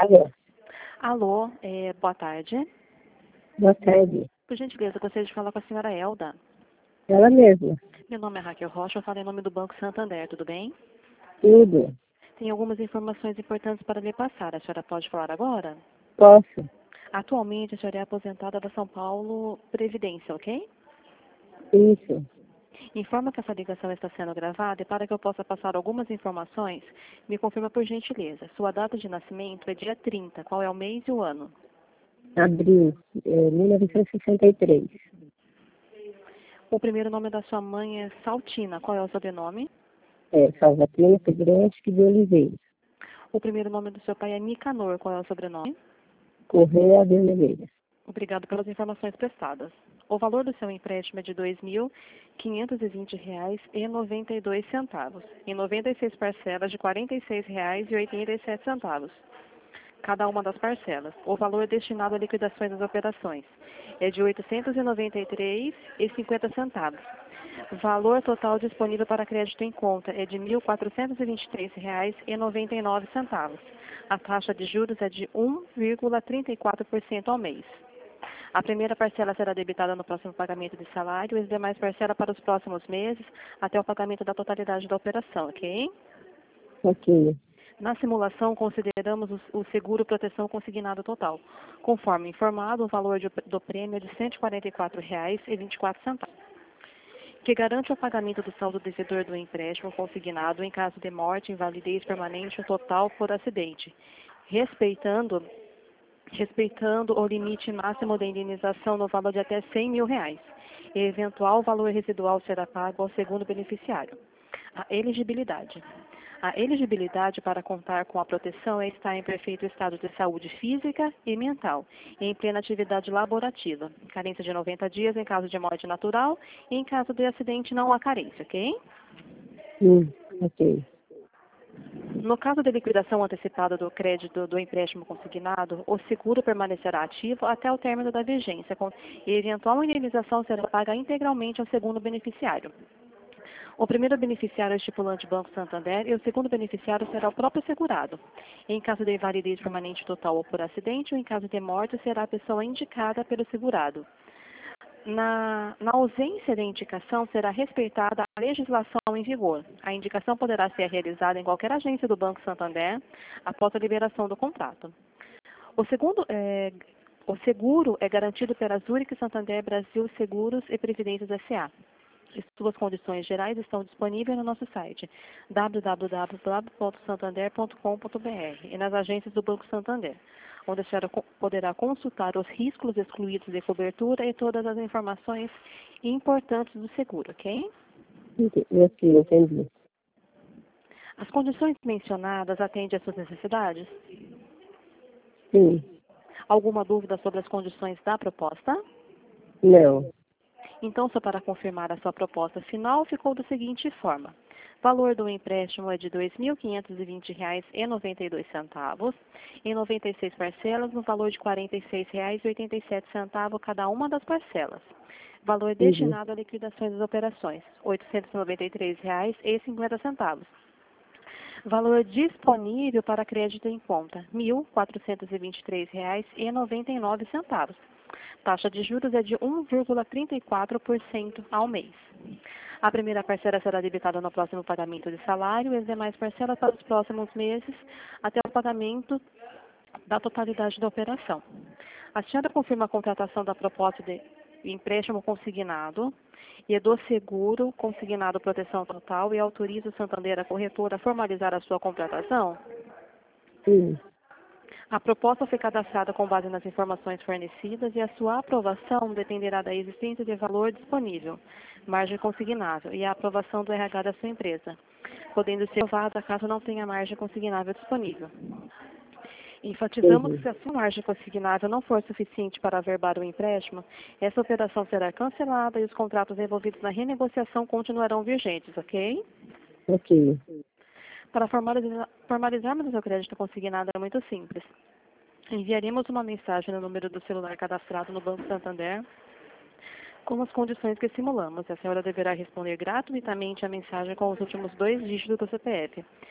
Alô, Alô, boa tarde. boa tarde. Por gentileza, gostaria de falar com a senhora Elda. Ela mesma. Meu nome é Raquel Rocha, eu falo em nome do Banco Santander, tudo bem? Tudo. Tem algumas informações importantes para lhe passar. A senhora pode falar agora? Posso? Atualmente, a senhora é aposentada da São Paulo Previdência, ok? Isso. Informa que essa ligação está sendo gravada e para que eu possa passar algumas informações, me confirma por gentileza. Sua data de nascimento é dia 30. Qual é o mês e o ano? Abril, 1963. O primeiro nome da sua mãe é Saltina. Qual é o sobrenome? Salvatina Figueiredo de Oliveira. O primeiro nome do seu pai é Nicanor. Qual é o sobrenome? Correia de Oliveira. Obrigado pelas informações prestadas. O valor do seu empréstimo é de R$ 2.520,92, em 96 parcelas de R$ 46,87, cada uma das parcelas. O valor destinado à liquidação das operações é de R$ 893,50. Valor total disponível para crédito em conta é de R$ 1.423,99. A taxa de juros é de 1,34% ao mês. A primeira parcela será debitada no próximo pagamento de salário e as demais parcelas para os próximos meses até o pagamento da totalidade da operação, ok? Ok. Na simulação, consideramos o seguro proteção consignado total. Conforme informado, o valor do prêmio é de R$ 144,24, que garante o pagamento do saldo devedor do empréstimo consignado em caso de morte, invalidez permanente ou total por acidente, respeitando o limite máximo da indenização no valor de até R$ 100 mil. E eventual valor residual será pago ao segundo beneficiário. A elegibilidade. A elegibilidade para contar com a proteção é estar em perfeito estado de saúde física e mental, e em plena atividade laborativa. Carência de 90 dias em caso de morte natural e em caso de acidente não há carência, ok? Ok. No caso de liquidação antecipada do crédito do empréstimo consignado, o seguro permanecerá ativo até o término da vigência e eventual indenização será paga integralmente ao segundo beneficiário. O primeiro beneficiário é o estipulante Banco Santander e o segundo beneficiário será o próprio segurado. Em caso de invalidez permanente total ou por acidente, ou em caso de morte, será a pessoa indicada pelo segurado. Na ausência de indicação, será respeitada a legislação em vigor. A indicação poderá ser realizada em qualquer agência do Banco Santander após a liberação do contrato. O seguro é garantido pela Zurich Santander Brasil Seguros e Previdências S.A. E suas condições gerais estão disponíveis no nosso site www.santander.com.br e nas agências do Banco Santander, onde a senhora poderá consultar os riscos excluídos de cobertura e todas as informações importantes do seguro, ok? Ok, entendi. As condições mencionadas atendem às suas necessidades? Sim. Alguma dúvida sobre as condições da proposta? Não. Então, só para confirmar a sua proposta final, ficou da seguinte forma. Valor do empréstimo é de R$ 2.520,92, em 96 parcelas, no valor de R$ 46,87 cada uma das parcelas. Valor destinado à liquidação das operações, R$ 893,50. Valor disponível para crédito em conta, R$ 1.423,99. Taxa de juros é de 1,34% ao mês. A primeira parcela será debitada no próximo pagamento de salário e as demais parcelas para os próximos meses até o pagamento da totalidade da operação. A senhora confirma a contratação da proposta de empréstimo consignado e do seguro consignado proteção total e autoriza o Santander, a corretora, a formalizar a sua contratação? Sim. A proposta foi cadastrada com base nas informações fornecidas e a sua aprovação dependerá da existência de valor disponível, margem consignável e a aprovação do RH da sua empresa, podendo ser aprovada caso não tenha margem consignável disponível. Enfatizamos que se a sua margem consignável não for suficiente para averbar o empréstimo, essa operação será cancelada e os contratos envolvidos na renegociação continuarão vigentes, ok? Ok. Para formalizarmos o seu crédito consignado é muito simples. Enviaremos uma mensagem no número do celular cadastrado no Banco Santander com as condições que simulamos. A senhora deverá responder gratuitamente a mensagem com os últimos 2 dígitos do CPF.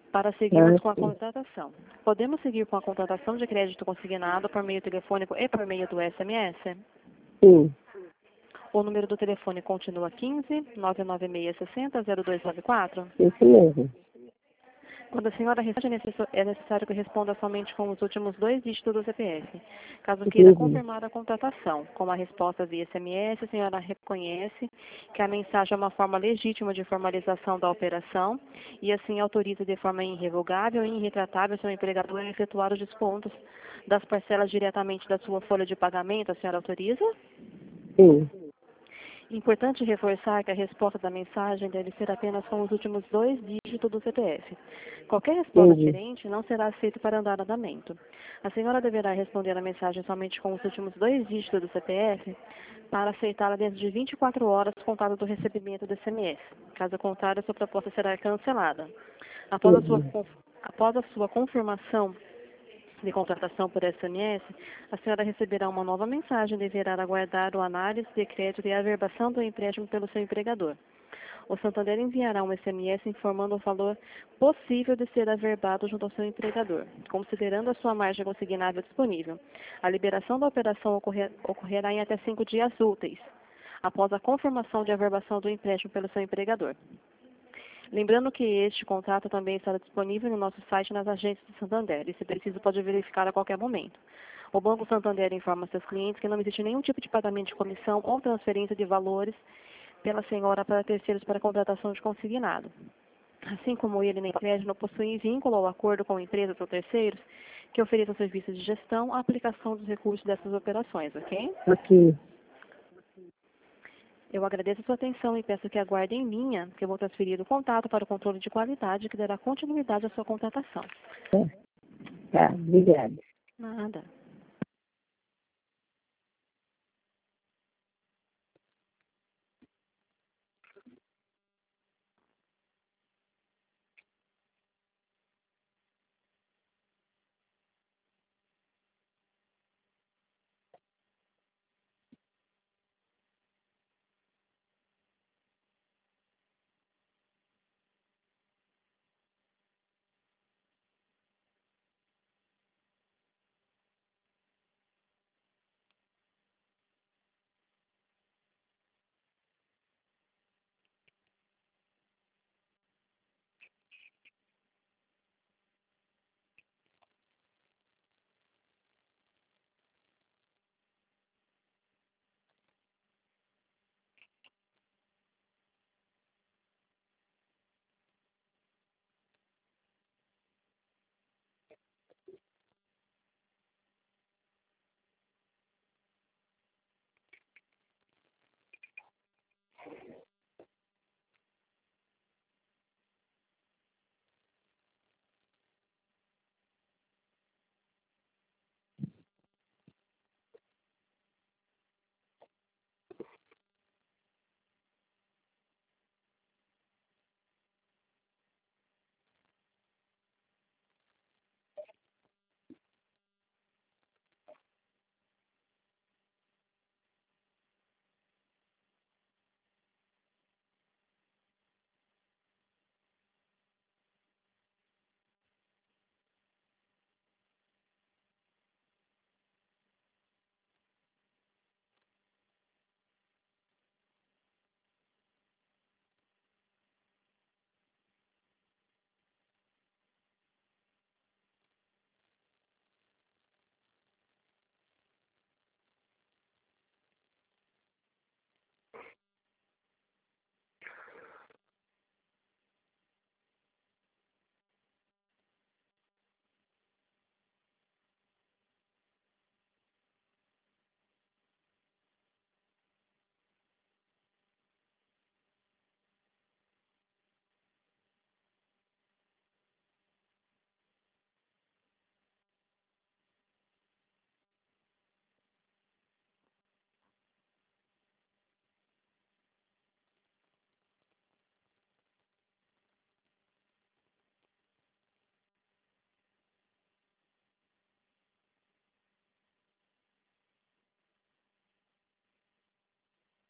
Para seguirmos com a sim. contratação. Podemos seguir com a contratação de crédito consignado por meio telefônico e por meio do SMS? Sim, O número do telefone continua 15 996 60 0294. isso mesmo. Quando a senhora responde, é necessário que responda somente com os últimos 2 dígitos do CPF. Caso queira Entendi. confirmar a contratação com a resposta via SMS, a senhora reconhece que a mensagem é uma forma legítima de formalização da operação e assim autoriza de forma irrevogável e irretratável seu empregador a efetuar os descontos das parcelas diretamente da sua folha de pagamento. A senhora autoriza? Sim, Importante reforçar que a resposta da mensagem deve ser apenas com os últimos 2 dígitos do CPF. Qualquer resposta entendi. diferente não será aceita para andamento. A senhora deverá responder a mensagem somente com os últimos 2 dígitos do CPF para aceitá-la dentro de 24 horas contada do recebimento do SMS. Caso contrário, sua proposta será cancelada. Após Entendi. após a sua confirmação de contratação por SMS, a senhora receberá uma nova mensagem e deverá aguardar o análise de crédito e a averbação do empréstimo pelo seu empregador. O Santander enviará um SMS informando o valor possível de ser averbado junto ao seu empregador, considerando a sua margem consignável disponível. A liberação da operação ocorrerá em até 5 dias úteis, após a confirmação de averbação do empréstimo pelo seu empregador. Lembrando que este contrato também estará disponível no nosso site e nas agências do Santander, e se preciso pode verificar a qualquer momento. O Banco Santander informa seus clientes que não existe nenhum tipo de pagamento de comissão ou transferência de valores pela senhora para terceiros para contratação de consignado. Assim como ele nem crédito não possui vínculo ou acordo com empresas ou terceiros que ofereçam serviços de gestão, a aplicação dos recursos dessas operações, ok? Ok. Eu agradeço a sua atenção e peço que aguarde em linha, que eu vou transferir o contato para o controle de qualidade que dará continuidade à sua contratação. Tá, tá, obrigada. Nada.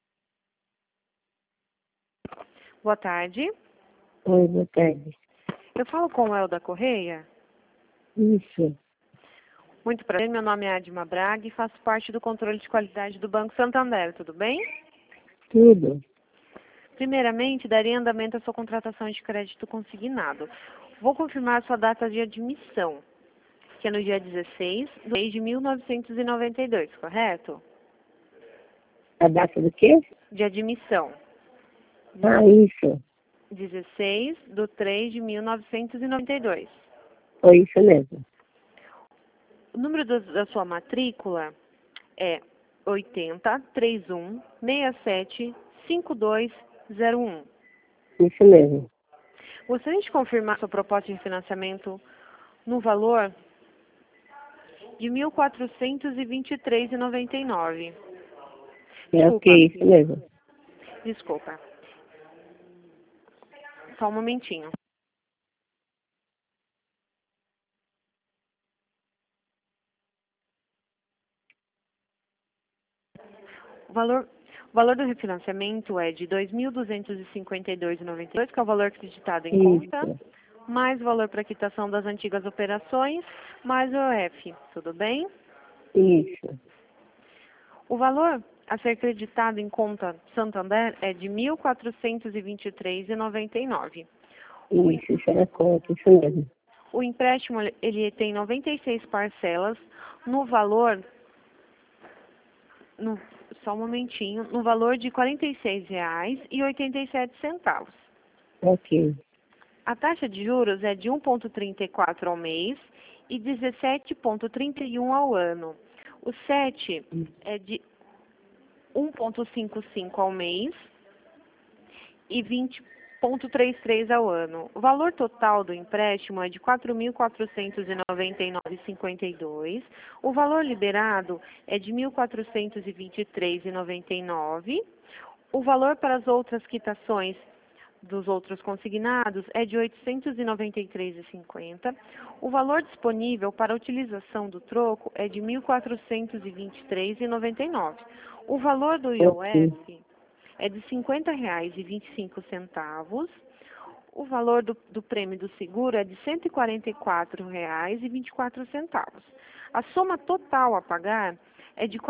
Boa tarde. Oi, boa tarde. Eu falo com o Elda Correia. Isso. Muito prazer, meu nome é Adma Braga e faço parte do controle de qualidade do Banco Santander, tudo bem? Tudo. Primeiramente, daria andamento à sua contratação de crédito consignado. Vou confirmar a sua data de admissão, que é no dia 16 do mês de 1992, correto? A data do quê? De admissão. Ah, isso. 16 de 3 de 1992. Foi isso mesmo. O número da sua matrícula é 8031675201. Isso mesmo. Gostaria de confirmar sua proposta de financiamento no valor de R$ 1.423,99. É ok, isso mesmo. Desculpa. Só um momentinho. O valor do refinanciamento é de R$ 2.252,92, que é o valor acreditado em conta, Isso. mais o valor para quitação das antigas operações, mais o OF. Tudo bem? Isso. O valor a ser acreditado em conta Santander é de R$ 1.423,99. Isso é a conta, isso mesmo. O empréstimo ele tem 96 parcelas no valor, só um momentinho, no valor de R$ 46,87. Ok. A taxa de juros é de 1,34 ao mês e 17,31 ao ano. O 7 é de 1,55 ao mês e 20,33 ao ano. O valor total do empréstimo é de R$ 4.499,52. O valor liberado é de R$ 1.423,99. O valor para as outras quitações dos outros consignados é de R$ 893,50. O valor disponível para a utilização do troco é de R$ 1.423,99. O valor do IOF é de R$ 50,25. O valor do prêmio do seguro é de R$ 144,24. A soma total a pagar é de R$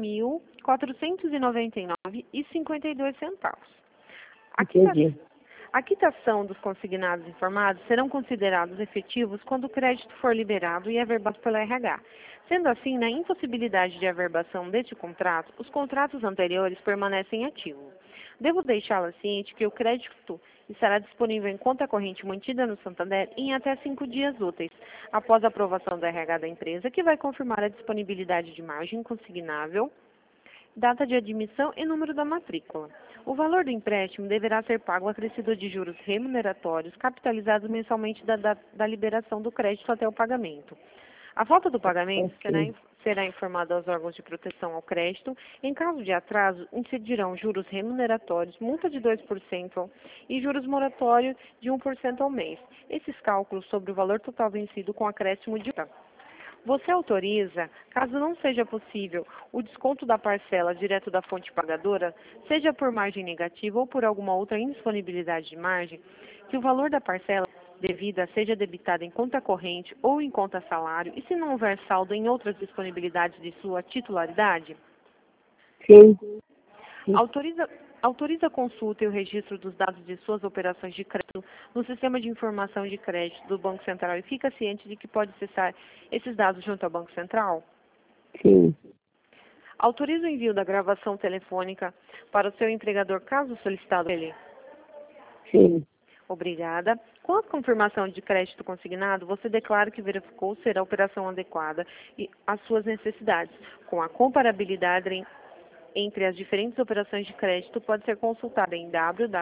4.499,52. Entendi. A quitação dos consignados informados serão considerados efetivos quando o crédito for liberado e averbado pelo RH. Sendo assim, na impossibilidade de averbação deste contrato, os contratos anteriores permanecem ativos. Devo deixá-la ciente que o crédito estará disponível em conta corrente mantida no Santander em até 5 dias úteis, após a aprovação do RH da empresa, que vai confirmar a disponibilidade de margem consignável, data de admissão e número da matrícula. O valor do empréstimo deverá ser pago acrescido de juros remuneratórios, capitalizados mensalmente da liberação do crédito até o pagamento. A falta do pagamento será informada aos órgãos de proteção ao crédito. Em caso de atraso, incidirão juros remuneratórios, multa de 2% e juros moratórios de 1% ao mês. Esses cálculos sobre o valor total vencido com acréscimo de você autoriza, caso não seja possível, o desconto da parcela direto da fonte pagadora, seja por margem negativa ou por alguma outra indisponibilidade de margem, que o valor da parcela devida seja debitada em conta corrente ou em conta salário e se não houver saldo em outras disponibilidades de sua titularidade? Sim. Autoriza a consulta e o registro dos dados de suas operações de crédito no sistema de informação de crédito do Banco Central e fica ciente de que pode acessar esses dados junto ao Banco Central? Sim. Autoriza o envio da gravação telefônica para o seu empregador, caso solicitado ele? Sim. Obrigada. Com a confirmação de crédito consignado, você declara que verificou ser a operação adequada e às suas necessidades. Com a comparabilidade entre as diferentes operações de crédito, pode ser consultada em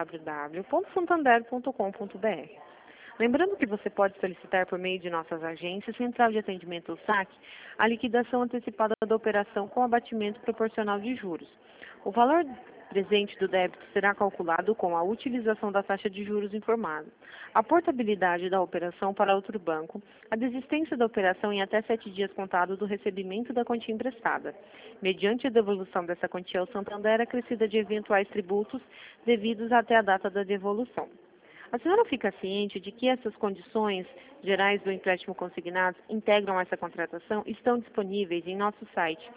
www.santander.com.br. Lembrando que você pode solicitar por meio de nossas agências, Central de Atendimento ou SAC, a liquidação antecipada da operação com abatimento proporcional de juros. O valor presente do débito será calculado com a utilização da taxa de juros informada, a portabilidade da operação para outro banco, a desistência da operação em até 7 dias contados do recebimento da quantia emprestada, mediante a devolução dessa quantia ao Santander acrescida de eventuais tributos devidos até a data da devolução. A senhora fica ciente de que essas condições gerais do empréstimo consignado integram essa contratação? Estão disponíveis em nosso site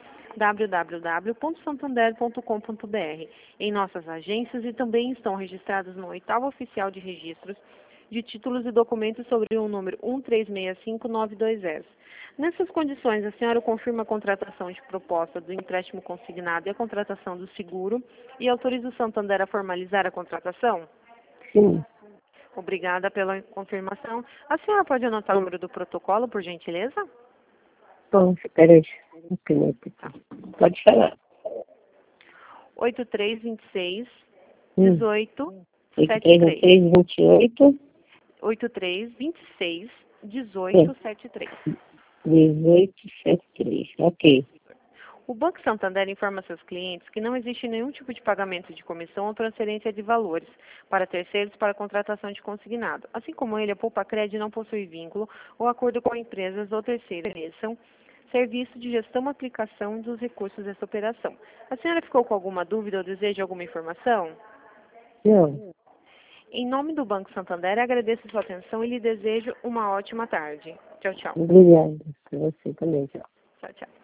www.santander.com.br, em nossas agências e também estão registradas no 8º Oficial de Registros de Títulos e Documentos sobre o número 1365920. Nessas condições, a senhora confirma a contratação de proposta do empréstimo consignado e a contratação do seguro e autoriza o Santander a formalizar a contratação? Sim. Obrigada pela confirmação. A senhora pode anotar o número do protocolo, por gentileza? Bom, espera aí. Tá. Pode falar. 8326 Hum. 1873. 8328 8326 1873. 1873. Ok. O Banco Santander informa seus clientes que não existe nenhum tipo de pagamento de comissão ou transferência de valores para terceiros para contratação de consignado. Assim como ele, a Poupa-Cred não possui vínculo ou acordo com empresas ou terceiros que ofereçam serviço de gestão e aplicação dos recursos dessa operação. A senhora ficou com alguma dúvida ou deseja alguma informação? Não. Em nome do Banco Santander, agradeço sua atenção e lhe desejo uma ótima tarde. Tchau, tchau. Obrigada. Pra você também. Tchau. Tchau, tchau.